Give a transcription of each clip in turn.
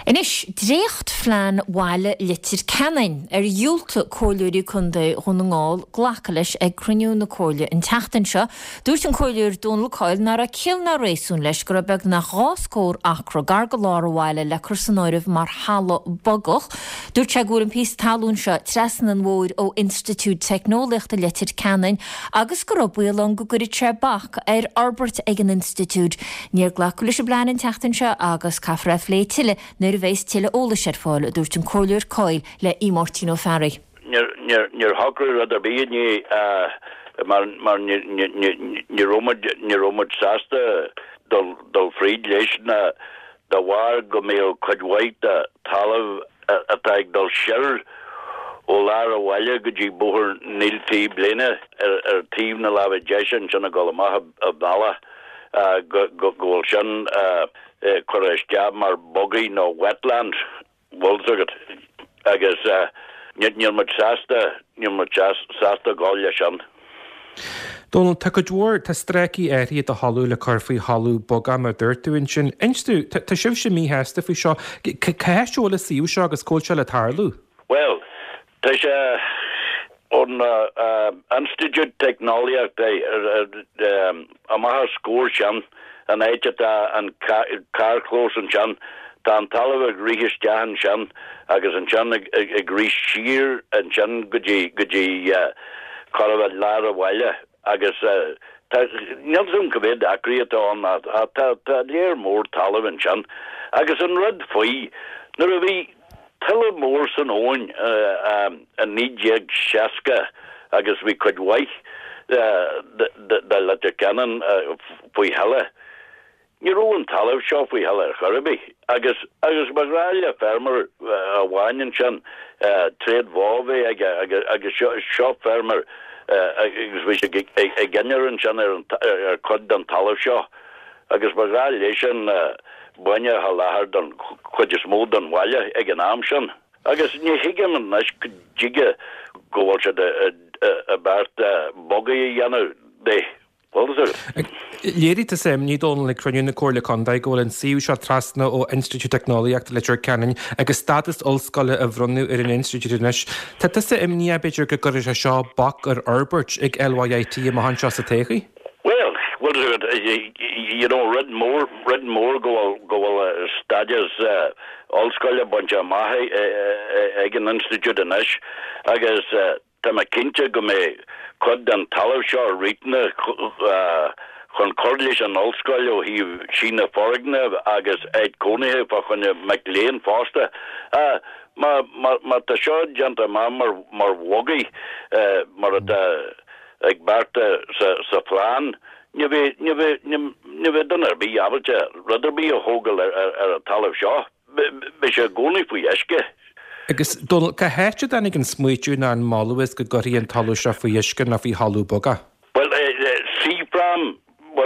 Inis dréocht phlean bhaile litir ceannain dúlta cóiliúirí chunda chunangáil ghlacailis ag cruniú na cóile in teachtain seo, dúirt an cóiliúir Donal Coyle nar a cilna réasún leis go raibh na gháscór acra gar go láir bhaile le cursanóirih mar hala bogach. Dúirt sé gúir an pís talún seo tresan an mhóir ó Institút Technoliachta litir ceannain agus go raibh an go gurí tre bach Albert ag an Institút níor ghlacailis a bláin in teachtain seo agus caithre flé tiile Nerveis til óla sér fáil dúirt an cóiliúir Coyle le Martino Ferry. Níor hagru rud bíní mar ní romad sásta dul fríd leis na da war go mé chudhaid talamh atá dul seir ó lára bhaile go dtí bóthar níltaí bliana tíomh na lábh deisian sinna go amach a bhela gohfuil sin chuir mar bogaí nó wetland bhilsagad agus níor muid sásta gáile sin. Donald, tá go dúir tá streicí éirí a hallú le carfaí hallú boga mar dúirtúin sin. Instú, tá sibh sin mí heasta fao seo, caiisiúla síú seo agus cóilte le tarlú? Well, tá sé on Institute Technoliachta amach scór sin an éite an carclós an sin tá an talamh ag ríhisteán sin agus an sin ag rí sír an sin go dtí choibh lára bhaile agus níosún go bhéad acríotáin tá léir mór talamh an sin agus an rud faoi nuair a bhí talamh mór san óin a 960 agus bhí chudhaith de leite ceann faoi heile. Ní róin talamh seo faoi heile choribí agus bagráile fermer a bhhain sin tréad bhábhé agus seo fermer agus bhí ag gceannarann sin ar chud an talamh seo agus bagráile lei sin buine ha láthar don chuid is mó don bhaile ag an am sin agus ní hiigem an neis go dige gohfuil se a bart bogaí dhéanamh dé. Léirí a sem ní dóna le cruniú na cóirla condaid ggóil an síú seo trasna ó Institút Technoliachta litir ceannain agus status ollscoile a bhronnú ar an Institút inis. Tá tusa imní a beidir go gur a seo bach ar Albert ag LYIT a mahan seo sa téchaí? Well, you know, red more go stadias ollscoile bunch mahe ag an Institút inis agus tá ma cinnte go mé chud an talamh seo rítna chun cordlis an ollscoil ó hí sína forigna agus éid cónithe fa chun McLean fásta má tá seo deanta mar bhogaí mar ag barta sa phláán ní bheith dunar bí abalte rudidir bí a hógal ar a talamh seo be sé gcónaí faoi eisce. Agus Donald, ca héite danig an smuitiú na an máluas go gorí an talú se faoi isce na bhí hallú boga? Well, CPRAM,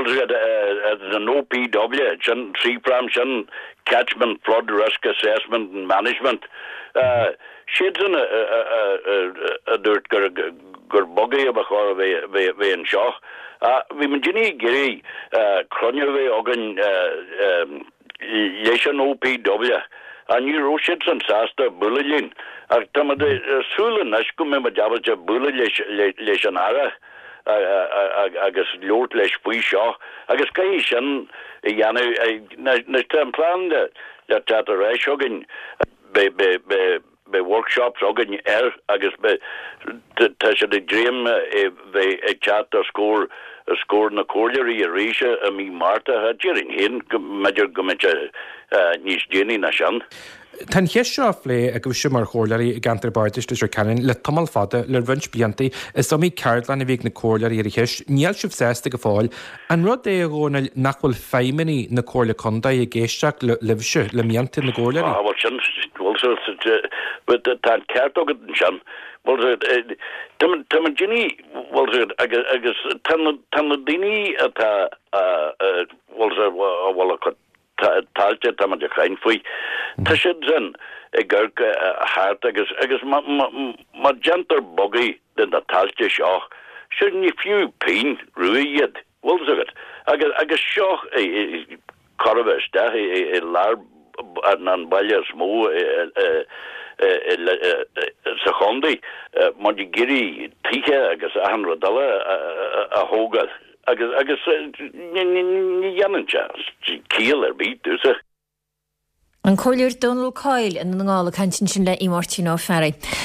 an OPW, CPRAM, Catchment, Flood Risk Assessment and Management. Siad san a dúirt gur bogaí a bachar bhé an seo. Bhí man dine géirí crunne bhé agan leis an OPW. A ní róisiid san sásta bulalín ach tá súlan as go mé dabalte bula leis an ara agus leort leis faoi seo agus caí sin i dhéanamh na tá an plán le teat a réis agin be workshops agin agus tá sé de dréim bheith ag teat a scór na cóilirí a ríise a mí Marta ha dtíring hén meidir go níos déanaí na sin. Tá heis seo lé a go bhí mar chóirlaí i gantar bartis leis ceann le tomal fada le bhaint bliantaí is mí ceardlan a bhíh na cóirlaí ar heis níall sibh sésta go fáil an rud é ggóna nachfuil féiminí na cóirla condaid i ggéisteach le libhse le mianta na cóirlaí. Bhil sin tá ceart agad sin Tá Ginny agus tan daoine atá bhil talte tá de chain faoi. Tá siad sin i ggurca a háart agus má gentar bogaí den a talte seo si ní fiú pein ruúiad bhil agad agus seo chorbheiste i lár an bailile smó sa chondi man die giri tiche agus $100 a hógad agus ní janancha kiel bit dus. An choir Donald Coyle in an ngála cantin sin le I Martin ó Ferry.